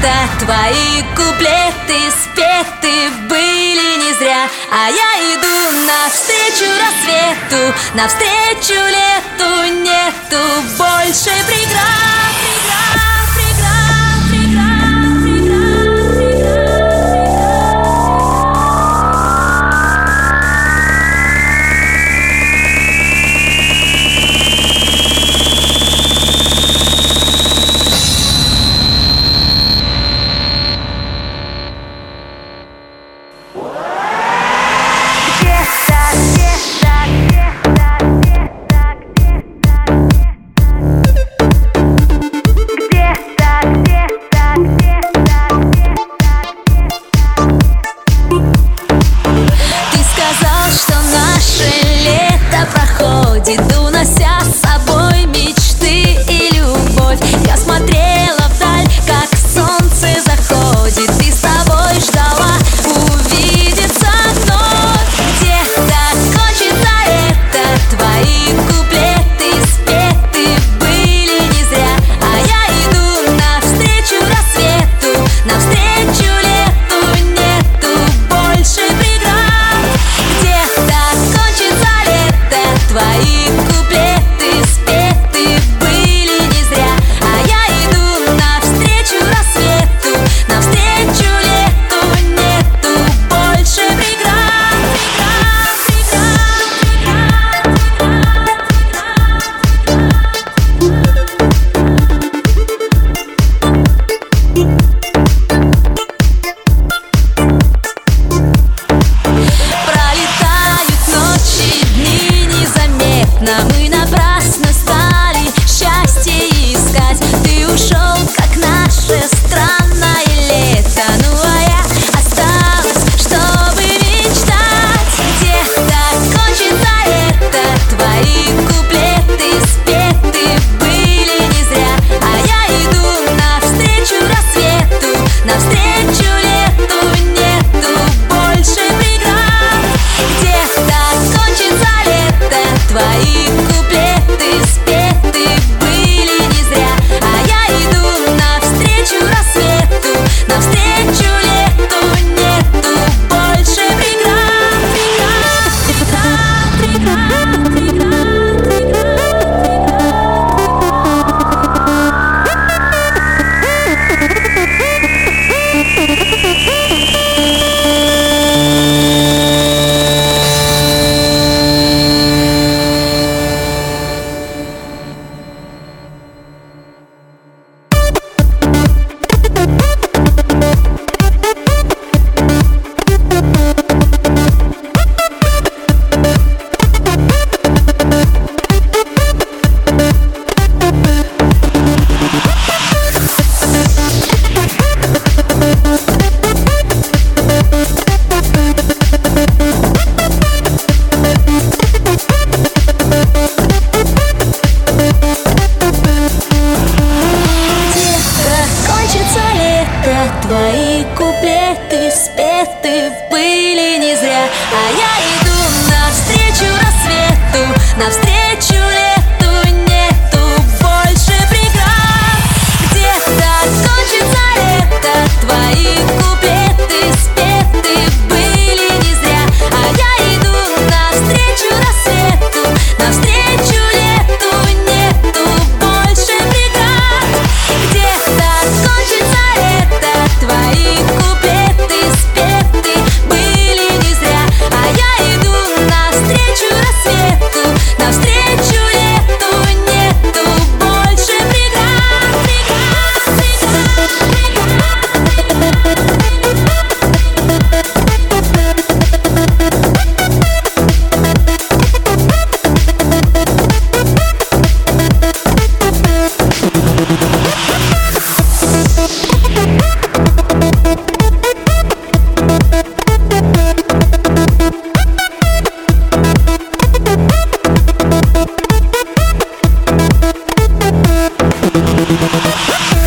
лета твои куплеты спеты были не зря. А я иду навстречу рассвету, навстречу лету, нету больше преград, преград, преград, преград, преград, преград. Что наше лето проходит, унося с собой мечты и любовь. Я смотрела вдаль, как солнце заходит, и с тобой ждала увидеться вновь. Где-то кончится лето, твои куплеты спеты были не зря. А я иду навстречу рассвету, навстречу лету, нету больше преград. Твои куплеты спеты были не зря. А я иду навстречу рассвету, навстречу лету, нету больше преград, пролетают ночи, дни незаметно. Мы напрасно стали счастье искать. Ты ушел, как наше странное лето, ну а я осталась, чтобы мечтать. Где-то кончится лето, твои куплеты спеты были не зря. А я иду навстречу рассвету, навстречу лету, нету больше преград. Где-то кончится лето, твои куплеты спеты были не зря. А я иду навстречу рассвету, навстречу лету, нету больше преград, преград, преград, преград, твои куплеты спеты были не зря. А я иду навстречу рассвету, навстречу лету, нету больше преград. Где-то кончится лето, твои куплеты спеты были не зря. А я иду навстречу рассвету, навстречу лету, нету больше преград. Где-то кончится лето, твои куплеты спеты были не зря. А я иду навстречу рассвету, навстречу лету, нету больше преград, преград, We'll be right back.